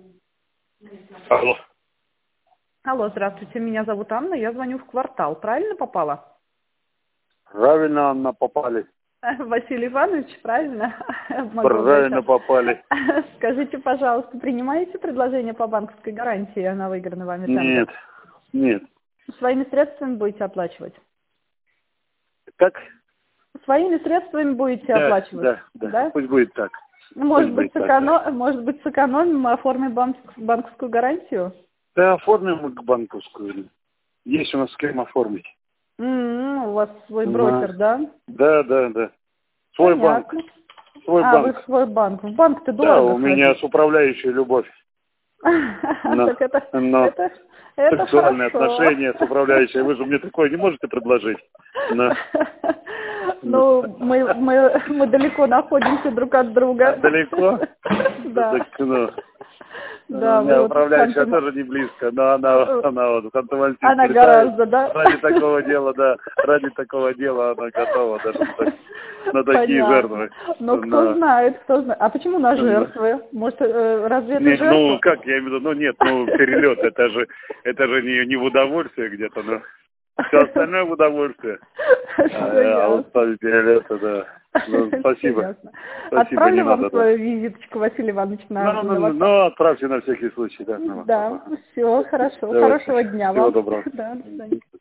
Алло. Алло, здравствуйте, меня зовут Анна, я звоню в «Квартал». Правильно попала? Правильно, Анна, попали. Василий Иванович, правильно? Могу Правильно обращаться. попали. Скажите, пожалуйста, принимаете предложение по банковской гарантии на выигранный вами тендер? Нет, нет. Своими средствами будете оплачивать? Как? Своими средствами будете Да, оплачивать? да, да. Да? Пусть будет так. Пусть Может быть, будет так, да. сэкономим, оформим банковскую гарантию? Да, оформим мы к банковскую. Есть у нас с кем оформить. У вас свой Да, брокер, да? да. Свой банк. Понятно. Свой А, вы банк. в свой банк. В банк-то Да, дорого у меня ходить. с управляющей любовь. Так Но это сексуальные хорошо. отношения с управляющей. Вы же мне такое не можете предложить. Но, Ну, мы далеко находимся друг от друга. далеко? Да. Так, ну, у Да, вы меня вот в управляющая тоже не близко, но она вот в Ханты-Мансийск Она летает. гораздо, да? Ради такого дела, да, ради такого дела она готова даже на такие Понятно. жертвы. Но кто знает, кто знает. А почему на На- жертвы? Может, разве это Не, ну жертва? как, я имею в виду, ну нет, ну перелет, это же не в удовольствие где-то, но все остальное в удовольствие. Все А вот ясно. перелет, да. Ну, Все спасибо. ясно. Спасибо, не Отправлю вам надо, да. свою визиточку, Василий Иванович, на WhatsApp. Ну, отправьте на всякий случай, да, на WhatsApp. Да, все, хорошо. Давайте. Хорошего дня Всего вам. доброго. Да, до свидания.